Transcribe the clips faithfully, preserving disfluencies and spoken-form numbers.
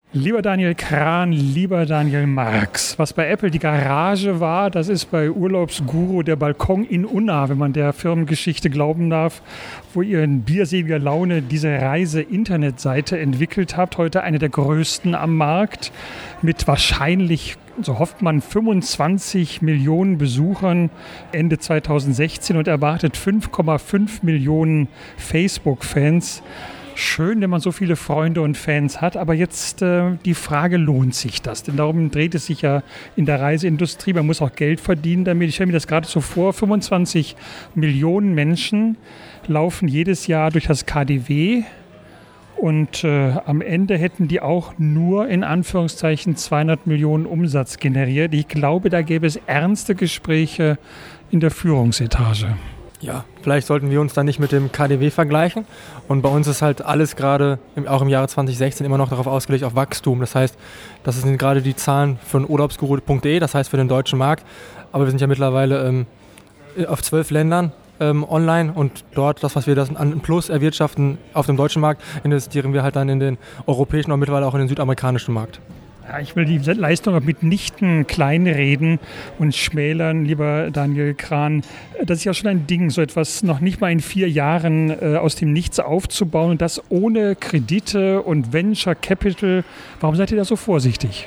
Lieber Daniel Kran, lieber Daniel Marx, was bei Apple die Garage war, das ist bei Urlaubsguru der Balkon in Unna, wenn man der Firmengeschichte glauben darf, wo ihr in bierseliger Laune diese Reise-Internetseite entwickelt habt. Heute eine der größten am Markt mit wahrscheinlich, so hofft man, fünfundzwanzig Millionen Besuchern Ende zweitausendsechzehn und erwartet fünf Komma fünf Millionen Facebook-Fans. Schön, wenn man so viele Freunde und Fans hat, aber jetzt äh, die Frage, lohnt sich das? Denn darum dreht es sich ja in der Reiseindustrie. Man muss auch Geld verdienen damit. Ich stelle mir das gerade so vor, fünfundzwanzig Millionen Menschen laufen jedes Jahr durch das K D W und äh, am Ende hätten die auch nur in Anführungszeichen zweihundert Millionen Umsatz generiert. Ich glaube, da gäbe es ernste Gespräche in der Führungsetage. Ja, vielleicht sollten wir uns dann nicht mit dem K D W vergleichen. Und bei uns ist halt alles gerade, auch im Jahre zweitausendsechzehn, immer noch darauf ausgelegt, auf Wachstum. Das heißt, das sind gerade die Zahlen von urlaubsguru punkt de, das heißt für den deutschen Markt. Aber wir sind ja mittlerweile ähm, auf zwölf Ländern ähm, online und dort, das, was wir das an Plus erwirtschaften auf dem deutschen Markt, investieren wir halt dann in den europäischen und mittlerweile auch in den südamerikanischen Markt. Ja, ich will die Leistung mitnichten kleinreden und schmälern, lieber Daniel Kran. Das ist ja schon ein Ding, so etwas noch nicht mal in vier Jahren äh, aus dem Nichts aufzubauen und das ohne Kredite und Venture Capital. Warum seid ihr da so vorsichtig?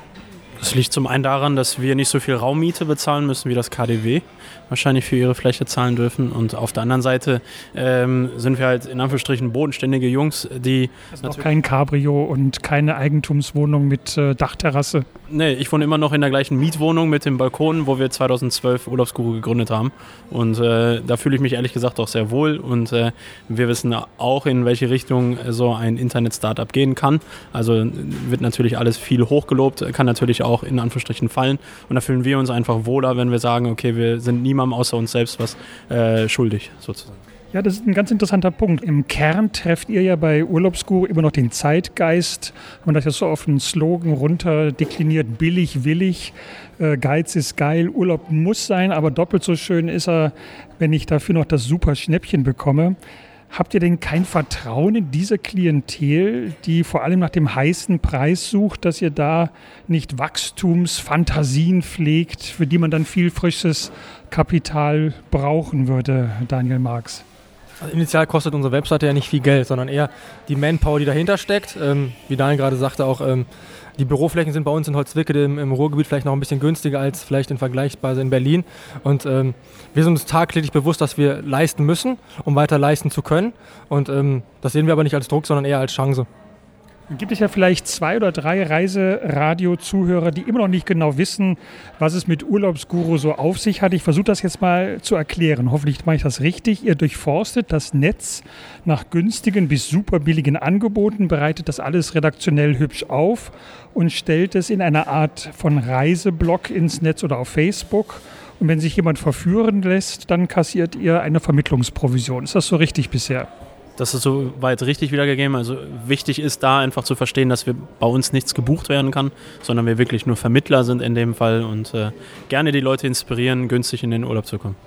Das liegt zum einen daran, dass wir nicht so viel Raummiete bezahlen müssen wie das K D W wahrscheinlich für ihre Fläche zahlen dürfen. Und auf der anderen Seite ähm, sind wir halt in Anführungsstrichen bodenständige Jungs, die... Das ist noch kein Cabrio und keine Eigentumswohnung mit äh, Dachterrasse. Nee, ich wohne immer noch in der gleichen Mietwohnung mit dem Balkon, wo wir zweitausendzwölf Urlaubsguru gegründet haben. Und äh, da fühle ich mich ehrlich gesagt auch sehr wohl. Und äh, wir wissen auch, in welche Richtung so ein Internet-Startup gehen kann. Also wird natürlich alles viel hochgelobt, kann natürlich auch in Anführungsstrichen fallen. Und da fühlen wir uns einfach wohler, wenn wir sagen, okay, wir sind niemandem außer uns selbst was äh, schuldig, sozusagen. Ja, das ist ein ganz interessanter Punkt. Im Kern trefft ihr ja bei Urlaubsguru immer noch den Zeitgeist. Man das ja so auf einen Slogan runter dekliniert, billig, willig, äh, Geiz ist geil, Urlaub muss sein, aber doppelt so schön ist er, wenn ich dafür noch das super Schnäppchen bekomme. Habt ihr denn kein Vertrauen in diese Klientel, die vor allem nach dem heißen Preis sucht, dass ihr da nicht Wachstumsfantasien pflegt, für die man dann viel frisches Kapital brauchen würde, Daniel Marx? Also initial kostet unsere Webseite ja nicht viel Geld, sondern eher die Manpower, die dahinter steckt. Ähm, wie Daniel gerade sagte, auch ähm, die Büroflächen sind bei uns in Holzwickede im, im Ruhrgebiet vielleicht noch ein bisschen günstiger als vielleicht in vergleichsweise in Berlin. Und ähm, wir sind uns tagtäglich bewusst, dass wir leisten müssen, um weiter leisten zu können. Und ähm, das sehen wir aber nicht als Druck, sondern eher als Chance. Gibt es ja vielleicht zwei oder drei Reiseradio-Zuhörer, die immer noch nicht genau wissen, was es mit Urlaubsguru so auf sich hat. Ich versuche das jetzt mal zu erklären. Hoffentlich mache ich das richtig. Ihr durchforstet das Netz nach günstigen bis super billigen Angeboten, bereitet das alles redaktionell hübsch auf und stellt es in einer Art von Reiseblog ins Netz oder auf Facebook. Und wenn sich jemand verführen lässt, dann kassiert ihr eine Vermittlungsprovision. Ist das so richtig bisher? Das ist soweit richtig wiedergegeben. Also wichtig ist da einfach zu verstehen, dass wir bei uns nichts gebucht werden kann, sondern wir wirklich nur Vermittler sind in dem Fall und äh, gerne die Leute inspirieren, günstig in den Urlaub zu kommen.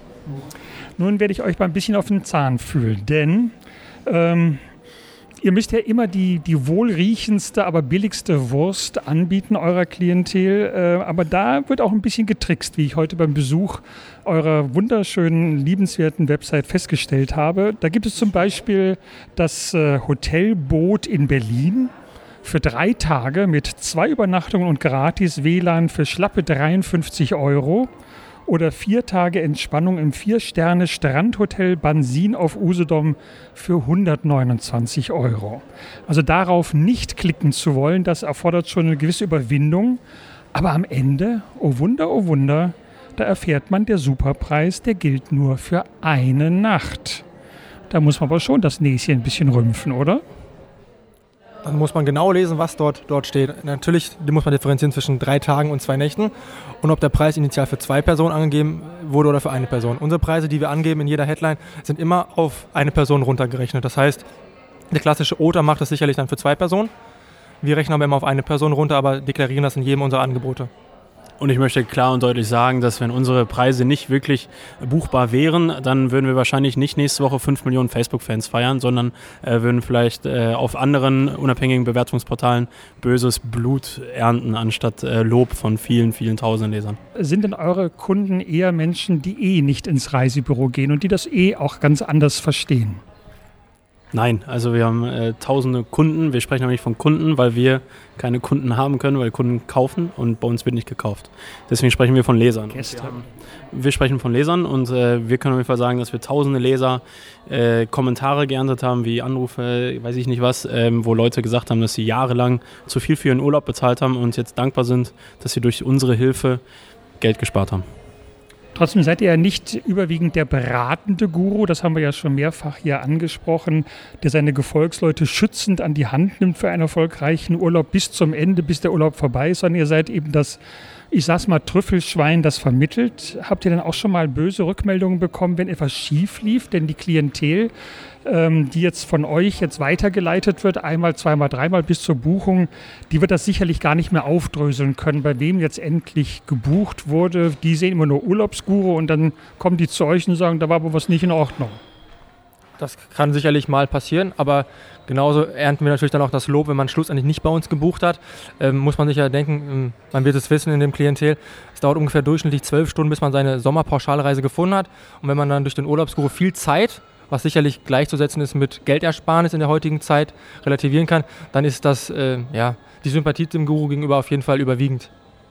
Nun werde ich euch mal ein bisschen auf den Zahn fühlen, denn ähm, ihr müsst ja immer die, die wohlriechendste, aber billigste Wurst anbieten eurer Klientel. Äh, aber da wird auch ein bisschen getrickst, wie ich heute beim Besuch eurer wunderschönen, liebenswerten Website festgestellt habe. Da gibt es zum Beispiel das äh, Hotelboot in Berlin für drei Tage mit zwei Übernachtungen und gratis W L A N für schlappe dreiundfünfzig Euro. Oder vier Tage Entspannung im Vier-Sterne-Strandhotel Bansin auf Usedom für hundertneunundzwanzig Euro. Also darauf nicht klicken zu wollen, das erfordert schon eine gewisse Überwindung. Aber am Ende, oh Wunder, oh Wunder, da erfährt man, der Superpreis, der gilt nur für eine Nacht. Da muss man aber schon das Näschen ein bisschen rümpfen, oder? Dann muss man genau lesen, was dort, dort steht. Natürlich muss man differenzieren zwischen drei Tagen und zwei Nächten und ob der Preis initial für zwei Personen angegeben wurde oder für eine Person. Unsere Preise, die wir angeben in jeder Headline, sind immer auf eine Person runtergerechnet. Das heißt, der klassische Oter macht das sicherlich dann für zwei Personen. Wir rechnen aber immer auf eine Person runter, aber deklarieren das in jedem unserer Angebote. Und ich möchte klar und deutlich sagen, dass wenn unsere Preise nicht wirklich buchbar wären, dann würden wir wahrscheinlich nicht nächste Woche fünf Millionen Facebook-Fans feiern, sondern äh, würden vielleicht äh, auf anderen unabhängigen Bewertungsportalen böses Blut ernten, anstatt äh, Lob von vielen, vielen tausenden Lesern. Sind denn eure Kunden eher Menschen, die eh nicht ins Reisebüro gehen und die das eh auch ganz anders verstehen? Nein, also wir haben äh, tausende Kunden. Wir sprechen nämlich von Kunden, weil wir keine Kunden haben können, weil Kunden kaufen und bei uns wird nicht gekauft. Deswegen sprechen wir von Lesern. Gäste. Wir, wir sprechen von Lesern und äh, wir können auf jeden Fall sagen, dass wir tausende Leser äh, Kommentare geerntet haben, wie Anrufe, weiß ich nicht was, ähm, wo Leute gesagt haben, dass sie jahrelang zu viel für ihren Urlaub bezahlt haben und jetzt dankbar sind, dass sie durch unsere Hilfe Geld gespart haben. Trotzdem seid ihr ja nicht überwiegend der beratende Guru, das haben wir ja schon mehrfach hier angesprochen, der seine Gefolgsleute schützend an die Hand nimmt für einen erfolgreichen Urlaub bis zum Ende, bis der Urlaub vorbei ist, sondern ihr seid eben das, ich sag's mal, Trüffelschwein, das vermittelt. Habt ihr dann auch schon mal böse Rückmeldungen bekommen, wenn etwas schief lief? Denn die Klientel, ähm, die jetzt von euch jetzt weitergeleitet wird, einmal, zweimal, dreimal bis zur Buchung, die wird das sicherlich gar nicht mehr aufdröseln können, bei wem jetzt endlich gebucht wurde. Die sehen immer nur Urlaubsguru und dann kommen die zu euch und sagen, da war aber was nicht in Ordnung. Das kann sicherlich mal passieren, aber genauso ernten wir natürlich dann auch das Lob, wenn man schlussendlich nicht bei uns gebucht hat. Ähm, muss man sich ja denken, man wird es wissen in dem Klientel, es dauert ungefähr durchschnittlich zwölf Stunden, bis man seine Sommerpauschalreise gefunden hat. Und wenn man dann durch den Urlaubsguru viel Zeit, was sicherlich gleichzusetzen ist mit Geldersparnis in der heutigen Zeit, relativieren kann, dann ist das, äh, ja, die Sympathie dem Guru gegenüber auf jeden Fall überwiegend.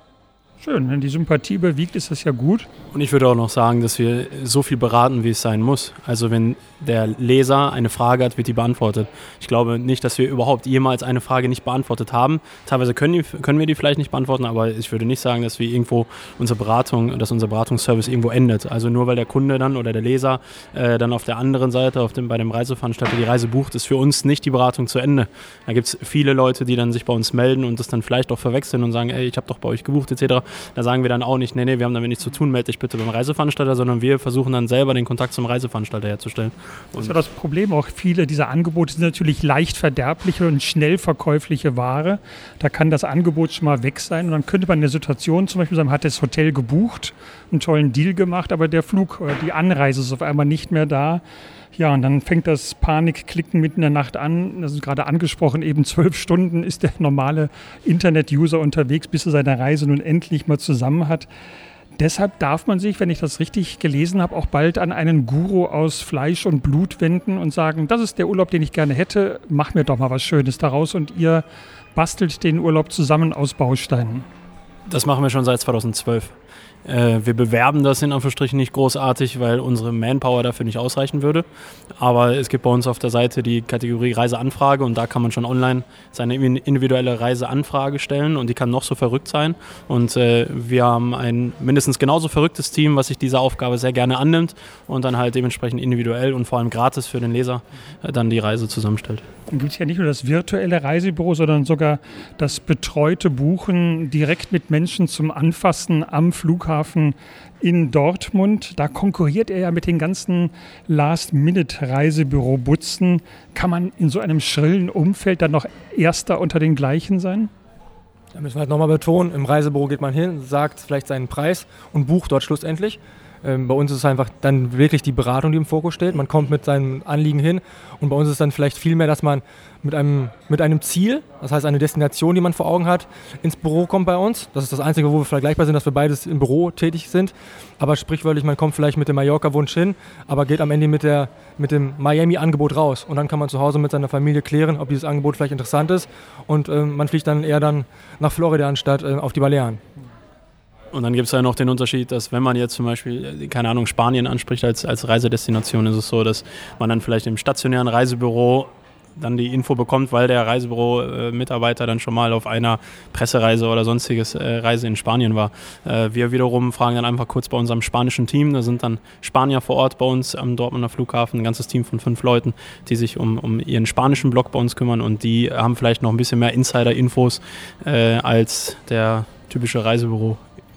Schön, wenn die Sympathie überwiegt, ist das ja gut. Und ich würde auch noch sagen, dass wir so viel beraten, wie es sein muss. Also wenn der Leser eine Frage hat, wird die beantwortet. Ich glaube nicht, dass wir überhaupt jemals eine Frage nicht beantwortet haben. Teilweise können, die, können wir die vielleicht nicht beantworten, aber ich würde nicht sagen, dass wir irgendwo unsere Beratung, dass unser Beratungsservice irgendwo endet. Also nur weil der Kunde dann oder der Leser äh, dann auf der anderen Seite, auf dem, bei dem Reiseveranstalter die Reise bucht, ist für uns nicht die Beratung zu Ende. Da gibt es viele Leute, die dann sich bei uns melden und das dann vielleicht auch verwechseln und sagen, ey, ich habe doch bei euch gebucht et cetera. Da sagen wir dann auch nicht, nee, nee, wir haben damit nichts zu tun, melde dich bitte beim Reiseveranstalter, sondern wir versuchen dann selber den Kontakt zum Reiseveranstalter herzustellen. Das ist ja das Problem auch. Viele dieser Angebote sind natürlich leicht verderbliche und schnell verkäufliche Ware. Da kann das Angebot schon mal weg sein. Und dann könnte man in der Situation zum Beispiel sagen, man hat das Hotel gebucht, einen tollen Deal gemacht, aber der Flug oder die Anreise ist auf einmal nicht mehr da. Ja, und dann fängt das Panikklicken mitten in der Nacht an. Das ist gerade angesprochen, eben zwölf Stunden ist der normale Internet-User unterwegs, bis er seine Reise nun endlich mal zusammen hat. Deshalb darf man sich, wenn ich das richtig gelesen habe, auch bald an einen Guru aus Fleisch und Blut wenden und sagen, das ist der Urlaub, den ich gerne hätte, mach mir doch mal was Schönes daraus und ihr bastelt den Urlaub zusammen aus Bausteinen. Das machen wir schon seit zweitausendzwölf. Äh, wir bewerben das in Anführungsstrichen nicht großartig, weil unsere Manpower dafür nicht ausreichen würde. Aber es gibt bei uns auf der Seite die Kategorie Reiseanfrage und da kann man schon online seine individuelle Reiseanfrage stellen und die kann noch so verrückt sein. Und äh, wir haben ein mindestens genauso verrücktes Team, was sich dieser Aufgabe sehr gerne annimmt und dann halt dementsprechend individuell und vor allem gratis für den Leser äh, dann die Reise zusammenstellt. Dann gibt es ja nicht nur das virtuelle Reisebüro, sondern sogar das betreute Buchen direkt mit Menschen zum Anfassen am Flughafen in Dortmund. Da konkurriert er ja mit den ganzen Last-Minute-Reisebüro-Butzen. Kann man in so einem schrillen Umfeld dann noch Erster unter den gleichen sein? Da müssen wir halt nochmal betonen, im Reisebüro geht man hin, sagt vielleicht seinen Preis und bucht dort schlussendlich. Ähm, bei uns ist es einfach dann wirklich die Beratung, die im Fokus steht. Man kommt mit seinem Anliegen hin und bei uns ist es dann vielleicht viel mehr, dass man mit einem, mit einem Ziel, das heißt eine Destination, die man vor Augen hat, ins Büro kommt bei uns. Das ist das Einzige, wo wir vergleichbar sind, dass wir beides im Büro tätig sind. Aber sprichwörtlich, man kommt vielleicht mit dem Mallorca-Wunsch hin, aber geht am Ende mit, der, mit dem Miami-Angebot raus. Und dann kann man zu Hause mit seiner Familie klären, ob dieses Angebot vielleicht interessant ist. Und äh, man fliegt dann eher dann nach Florida anstatt äh, auf die Balearen. Und dann gibt es ja noch den Unterschied, dass wenn man jetzt zum Beispiel, keine Ahnung, Spanien anspricht als, als Reisedestination, ist es so, dass man dann vielleicht im stationären Reisebüro dann die Info bekommt, weil der Reisebüro-Mitarbeiter dann schon mal auf einer Pressereise oder sonstiges äh, Reise in Spanien war. Äh, wir wiederum fragen dann einfach kurz bei unserem spanischen Team, da sind dann Spanier vor Ort bei uns am Dortmunder Flughafen, ein ganzes Team von fünf Leuten, die sich um, um ihren spanischen Block bei uns kümmern und die haben vielleicht noch ein bisschen mehr Insider-Infos äh, als der typische Reisebüro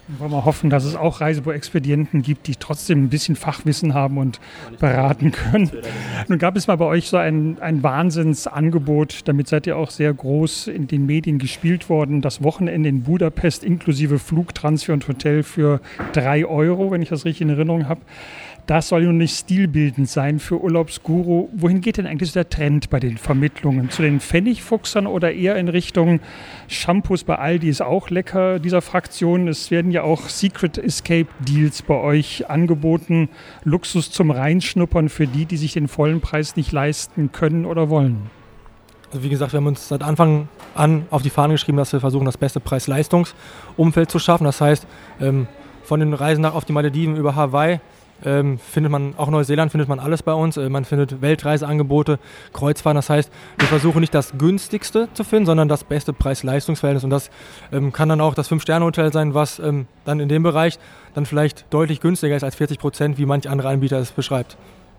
Wollen wir hoffen, dass es auch Reisebüro-Expedienten gibt, die trotzdem ein bisschen Fachwissen haben und beraten können. Nun gab es mal bei euch so ein, ein Wahnsinnsangebot, damit seid ihr auch sehr groß in den Medien gespielt worden. Das Wochenende in Budapest inklusive Flugtransfer und Hotel für drei Euro, wenn ich das richtig in Erinnerung habe. Das soll nun nicht stilbildend sein für Urlaubsguru. Wohin geht denn eigentlich so der Trend bei den Vermittlungen? Zu den Pfennigfuchsern oder eher in Richtung Shampoos bei Aldi ist auch lecker, dieser Fraktion. Es werden ja auch Secret Escape Deals bei euch angeboten. Luxus zum Reinschnuppern für die, die sich den vollen Preis nicht leisten können oder wollen. Also wie gesagt, wir haben uns seit Anfang an auf die Fahne geschrieben, dass wir versuchen, das beste Preis-Leistungs-Umfeld zu schaffen. Das heißt, ähm, von den Reisen nach auf die Malediven über Hawaii, Ähm, findet man, auch Neuseeland findet man alles bei uns. Äh, man findet Weltreiseangebote, Kreuzfahrten. Das heißt, wir versuchen nicht das günstigste zu finden, sondern das beste Preis-Leistungs-Verhältnis. Und das ähm, kann dann auch das Fünf-Sterne-Hotel sein, was ähm, dann in dem Bereich dann vielleicht deutlich günstiger ist als vierzig Prozent, wie manch andere Anbieter es beschreibt.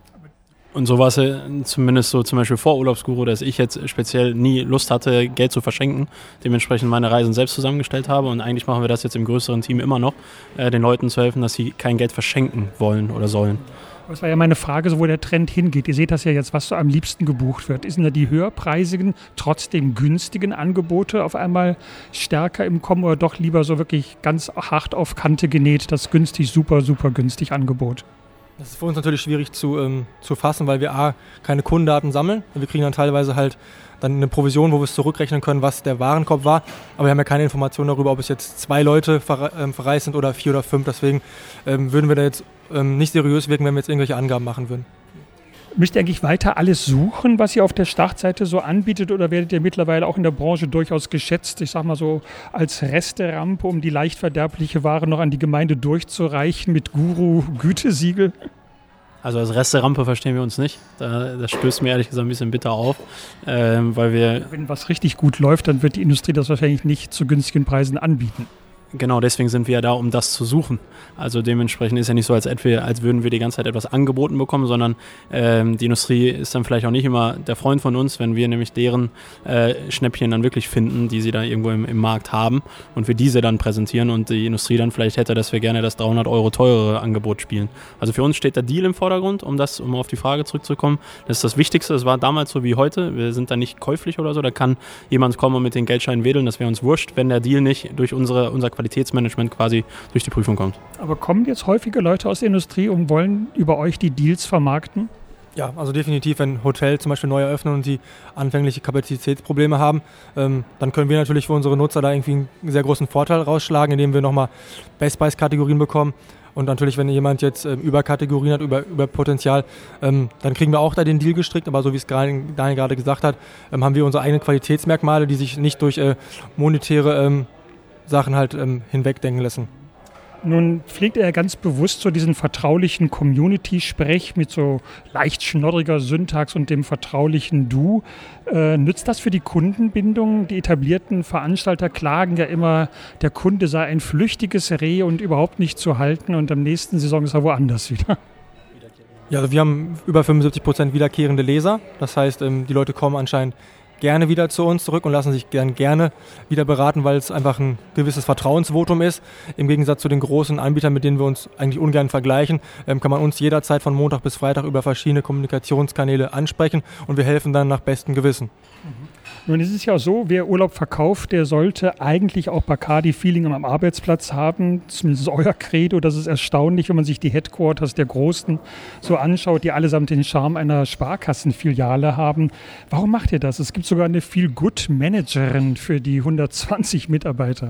Und so war es ja zumindest so zum Beispiel vor Urlaubsguru, dass ich jetzt speziell nie Lust hatte, Geld zu verschenken, dementsprechend meine Reisen selbst zusammengestellt habe und eigentlich machen wir das jetzt im größeren Team immer noch, äh, den Leuten zu helfen, dass sie kein Geld verschenken wollen oder sollen. Das war ja meine Frage, so wo der Trend hingeht. Ihr seht das ja jetzt, was so am liebsten gebucht wird. Sind da die höherpreisigen, trotzdem günstigen Angebote auf einmal stärker im Kommen oder doch lieber so wirklich ganz hart auf Kante genäht, das günstig, super, super günstig Angebot? Das ist für uns natürlich schwierig zu, ähm, zu fassen, weil wir A, keine Kundendaten sammeln. Wir kriegen dann teilweise halt dann eine Provision, wo wir es zurückrechnen können, was der Warenkorb war. Aber wir haben ja keine Informationen darüber, ob es jetzt zwei Leute verre- ähm, verreist sind oder vier oder fünf. Deswegen ähm, würden wir da jetzt ähm, nicht seriös wirken, wenn wir jetzt irgendwelche Angaben machen würden. Müsst ihr eigentlich weiter alles suchen, was ihr auf der Startseite so anbietet, oder werdet ihr mittlerweile auch in der Branche durchaus geschätzt, ich sag mal so als Resterampe, um die leicht verderbliche Ware noch an die Gemeinde durchzureichen mit Guru-Gütesiegel? Also als Resterampe verstehen wir uns nicht. Da, das stößt mir ehrlich gesagt ein bisschen bitter auf, ähm, weil wir... Wenn was richtig gut läuft, dann wird die Industrie das wahrscheinlich nicht zu günstigen Preisen anbieten. Genau, deswegen sind wir ja da, um das zu suchen. Also dementsprechend ist ja nicht so, als, etwa, als würden wir die ganze Zeit etwas angeboten bekommen, sondern ähm, die Industrie ist dann vielleicht auch nicht immer der Freund von uns, wenn wir nämlich deren äh, Schnäppchen dann wirklich finden, die sie da irgendwo im, im Markt haben und wir diese dann präsentieren und die Industrie dann vielleicht hätte, dass wir gerne das dreihundert Euro teurere Angebot spielen. Also für uns steht der Deal im Vordergrund, um das, um auf die Frage zurückzukommen. Das ist das Wichtigste. Es war damals so wie heute. Wir sind da nicht käuflich oder so. Da kann jemand kommen und mit den Geldscheinen wedeln. Das wäre uns wurscht, wenn der Deal nicht durch unsere, unser Qualitätsmanagement quasi durch die Prüfung kommt. Aber kommen jetzt häufige Leute aus der Industrie und wollen über euch die Deals vermarkten? Ja, also definitiv, wenn Hotels zum Beispiel neu eröffnen und die anfängliche Kapazitätsprobleme haben, ähm, dann können wir natürlich für unsere Nutzer da irgendwie einen sehr großen Vorteil rausschlagen, indem wir nochmal Best-Price-Kategorien bekommen. Und natürlich, wenn jemand jetzt ähm, Überkategorien hat, über, über Potenzial, ähm, dann kriegen wir auch da den Deal gestrickt. Aber so wie es Daniel gerade gesagt hat, ähm, haben wir unsere eigenen Qualitätsmerkmale, die sich nicht durch äh, monetäre ähm, Sachen halt ähm, hinwegdenken lassen. Nun pflegt er ganz bewusst so diesen vertraulichen Community-Sprech mit so leicht schnoddriger Syntax und dem vertraulichen Du. Äh, nützt das für die Kundenbindung? Die etablierten Veranstalter klagen ja immer, der Kunde sei ein flüchtiges Reh und überhaupt nicht zu halten und am nächsten Saison ist er woanders wieder. Ja, also wir haben über fünfundsiebzig Prozent wiederkehrende Leser. Das heißt, ähm, die Leute kommen anscheinend gerne wieder zu uns zurück und lassen sich gern, gerne wieder beraten, weil es einfach ein gewisses Vertrauensvotum ist. Im Gegensatz zu den großen Anbietern, mit denen wir uns eigentlich ungern vergleichen, ähm, kann man uns jederzeit von Montag bis Freitag über verschiedene Kommunikationskanäle ansprechen und wir helfen dann nach bestem Gewissen. Mhm. Nun ist es ja so, wer Urlaub verkauft, der sollte eigentlich auch Bacardi-Feeling am Arbeitsplatz haben. Zumindest euer Credo. Das ist erstaunlich, wenn man sich die Headquarters der Großen so anschaut, die allesamt den Charme einer Sparkassenfiliale haben. Warum macht ihr das? Es gibt sogar eine Feel-Good-Managerin für die hundertzwanzig Mitarbeiter.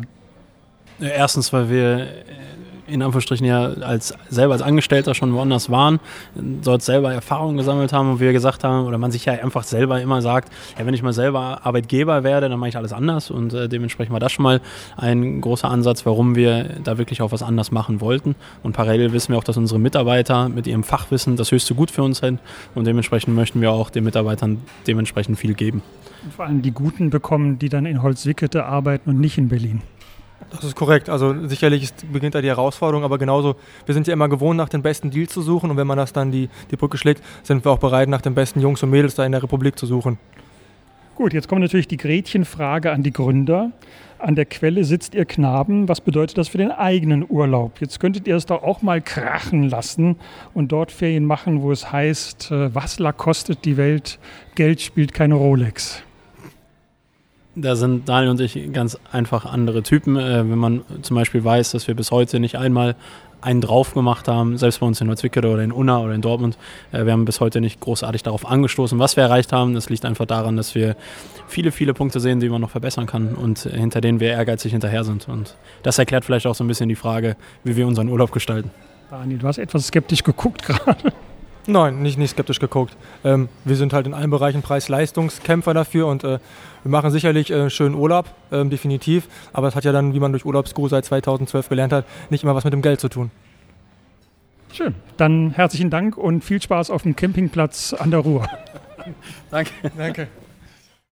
Erstens, weil wir in Anführungsstrichen ja als, selber als Angestellter schon woanders waren, dort selber Erfahrungen gesammelt haben und wir gesagt haben, oder man sich ja einfach selber immer sagt, ja, wenn ich mal selber Arbeitgeber werde, dann mache ich alles anders und äh, dementsprechend war das schon mal ein großer Ansatz, warum wir da wirklich auch was anders machen wollten und parallel wissen wir auch, dass unsere Mitarbeiter mit ihrem Fachwissen das höchste Gut für uns sind und dementsprechend möchten wir auch den Mitarbeitern dementsprechend viel geben. Und vor allem die Guten bekommen, die dann in Holzwickede arbeiten und nicht in Berlin. Das ist korrekt. Also sicherlich ist, beginnt da die Herausforderung, aber genauso, wir sind ja immer gewohnt, nach den besten Deals zu suchen und wenn man das dann die, die Brücke schlägt, sind wir auch bereit, nach den besten Jungs und Mädels da in der Republik zu suchen. Gut, jetzt kommt natürlich die Gretchenfrage an die Gründer. An der Quelle sitzt ihr Knaben. Was bedeutet das für den eigenen Urlaub? Jetzt könntet ihr es doch auch mal krachen lassen und dort Ferien machen, wo es heißt, Wasser kostet die Welt, Geld spielt keine Rolex. Da sind Daniel und ich ganz einfach andere Typen. Äh, wenn man zum Beispiel weiß, dass wir bis heute nicht einmal einen drauf gemacht haben, selbst bei uns in Neuwickede oder in Unna oder in Dortmund. Äh, wir haben bis heute nicht großartig darauf angestoßen, was wir erreicht haben. Das liegt einfach daran, dass wir viele, viele Punkte sehen, die man noch verbessern kann und hinter denen wir ehrgeizig hinterher sind. Und das erklärt vielleicht auch so ein bisschen die Frage, wie wir unseren Urlaub gestalten. Daniel, du hast etwas skeptisch geguckt gerade. Nein, nicht, nicht skeptisch geguckt. Ähm, wir sind halt in allen Bereichen Preis-Leistungskämpfer dafür und äh, wir machen sicherlich äh, schönen Urlaub, ähm, definitiv. Aber es hat ja dann, wie man durch Urlaubsguru seit zweitausendzwölf gelernt hat, nicht immer was mit dem Geld zu tun. Schön. Dann herzlichen Dank und viel Spaß auf dem Campingplatz an der Ruhr. Danke. Danke.